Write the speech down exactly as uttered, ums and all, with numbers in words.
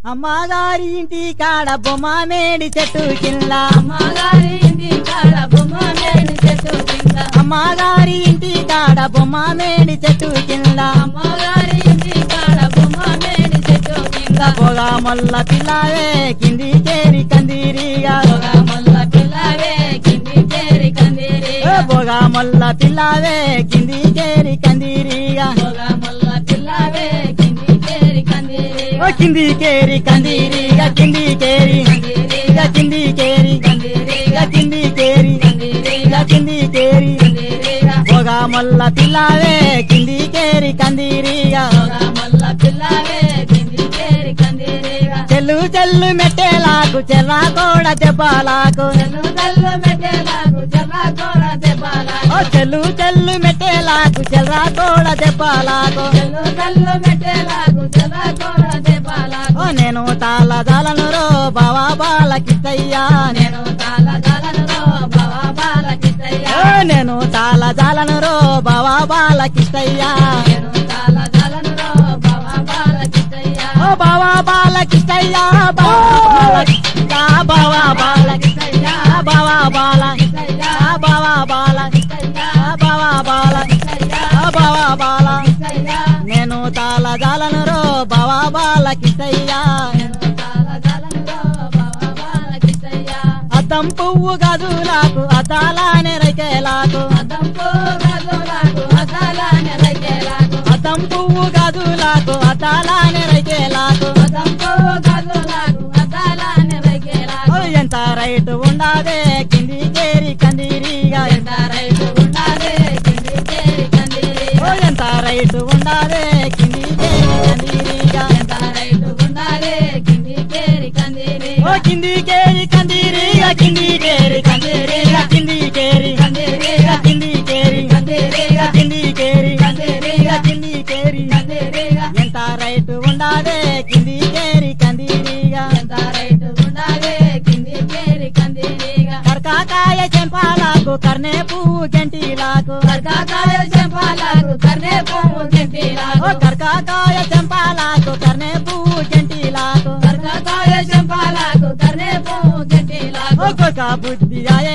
అమ్మగారి ఇంటి కాడ బొమ్మ మేడి చెట్టు కింద అమ్మగారి ఇంటి కాడ బొమ్మ మేడి చెట్టు కింద అమ్మగారి ఇంటి కాడ బొమ్మ మేడి చెట్టు కింద అమ్మగారి ఇంటి కాడ బొమ్మ మేడి చెట్టు కింద పొగా మొల్ల పిల్లవే కింది చేరి కందిరిగా పొగా మొల్ల పిల్లవే కింది చేరి కందిరిగా పొగా మొల్ల పిల్లవే కింది చేరి కందిరిగా పొగా మొల్ల పిల్లవే కింది చేరి కందిరిగా కింది కేరి కందిరిగా కింది కేరి కందిరిగా కింది కేరి కందిరిగా కింది కేరి కందిరిగా కింది కేరి కందిరిగా పొగా మొల్ల పిల్లవే కింది కేరి కందిరిగా పొగా మొల్ల పిల్లవే కింది చేరి కందిరిగా చెల్లు చెల్లు మెట్టేలాకు చెర్రా కూడా దెబ్బలాకు చెల్లు చెల్లు మెట్టేలాకు చెర్రా కూడా దెబ్బలాకు ఓ చెల్లు చెల్లు మెట్టేలాకు చెర్రా కూడా దెబ్బలాకు చెల్లు చెల్లు మెట్టేలాకు చెర్రా కూడా దెబ్బలాకు ఓ నేను తాళ జాలను రో బావా బాలకిస్తయ్యా నేను తాళ జాలను రో బావా బాలకిస్తయ్యా ఓ నేను తాళ జాలను రో బావా బాలకిస్తయ్యా నేను తాళ జాలను రో బావా బాలకిస్తయ్యా ఓ బావా బాలకిస్తయ్యా బావా బాలకిస్తయ్యా బావా బాలకిస్తయ్యా బావా బాలకిస్తయ్యా బావా బాలకిస్తయ్యా బావా బాల బావా బాల నేను తాళ జాలను రో బావా బాలకిస్తయ్యా అద్దం పువ్వు గదులకు అద్దాలానే రైకేలాకు అద్దం పువ్వు గదులకు అద్దాలానే రైకేలాకు ఎంత రైటు ఉండాదే కింది కేరి కందిరిగా ఎంత రైటు ఉండాదే కింది కేరి కందిరిగా ఎంత రైటు ఉండాదే కింది కేరి కందిరిగా ఎంత రైటు ఉండాదే కింది కేరి కందిరిగా ఓ కింది కేరి కందిరిగా కింది కేరి కందిరిగా కింది కేరి కందిరిగా కింది కేరి కందిరిగా కింది కేరి కందిరిగా కింది కేరి కందిరిగా ఎంత రైటు ఉండాదే కింది కేరి కందిరిగా ఎంత రైటు ఉండాదే కింది కేరి కందిరిగా కర్కాకాయ చెంపాలకు కర్నే పువ్వు గంటిలాకు కర్కాకాయ చెంపాలకు కర్నే పువ్వు గంటిలాకు ఓ కర్కాకాయ చెంపాలకు కర్నే పువ్వు గంటిలాకు కర్కాకాయ చెంపాలకు కర్నే పువ్వు గంటిలాకు ఒక్కొక్క బుద్ధి ఆయ